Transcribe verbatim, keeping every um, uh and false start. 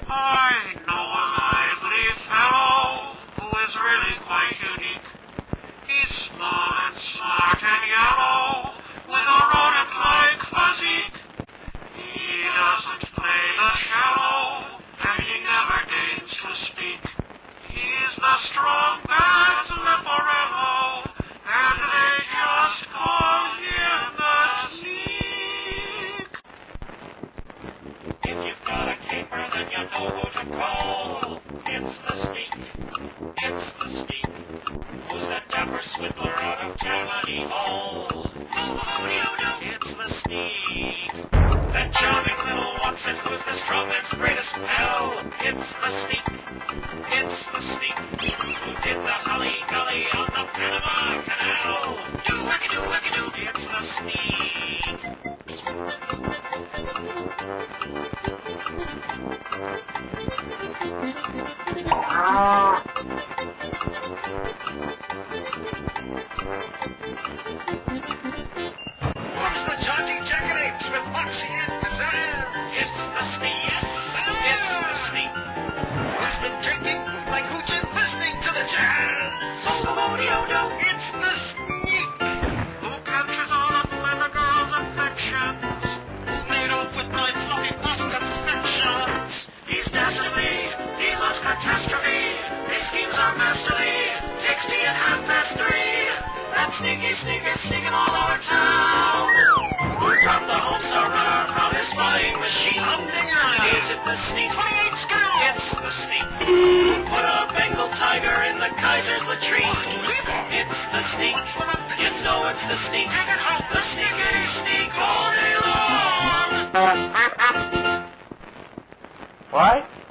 I know a lively fellow who is really quite unique. He's small and smart and yellow, with a rodent-like physique. He doesn't play the shallow, and he never deigns to speak. He's the strong man's Leporello, and they just call him the Sneak. If you've got a caper, then you know who to call. It's the Sneak. It's the Sneak. Who's that dapper swindler out of Tammany Hall? It's the Sneak. That charming little Watson who's the strongest, greatest pal. It's the Sneak. It's the Sneak. Who did the holly golly on the Panama Canal? Do wacky do wacky do. It's the Sneak. What's the jaunty jackanapes with Moxie and Pizzazz? It's the Sneak. It's the Sneak. Who's been drinking like hooches, listening to the jazz? So-so-mo-de-o-do. It's the Sneak. Who captures all of clever girls' affections? Who's made off with bright fluffy blossom confections? He's dastardly. He loves catastrophe. His schemes are masterly. Takes tea at half past three. That sneaky sneak is sneaking all over town. Who dropped the home star runner from his flying machine? Is it the Sneak? twenty-eight scale. It's the Sneak. Who put a Bengal tiger in the Kaiser's latrine? It's the Sneak. You know it's the Sneak. The sneaky sneak all day long. What?